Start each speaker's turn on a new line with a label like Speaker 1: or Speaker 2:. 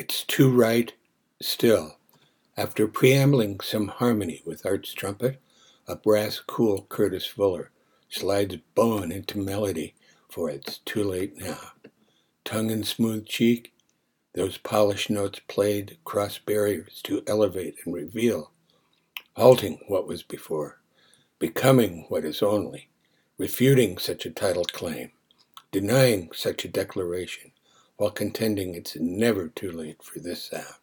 Speaker 1: It's too right still. After preambling some harmony with Art's trumpet, a brass cool Curtis Fuller slides bone into melody for It's Too Late Now. Tongue and smooth cheek, those polished notes played cross barriers to elevate and reveal, halting what was before, becoming what is only, refuting such a title claim, denying such a declaration, while contending it's never too late for this sound.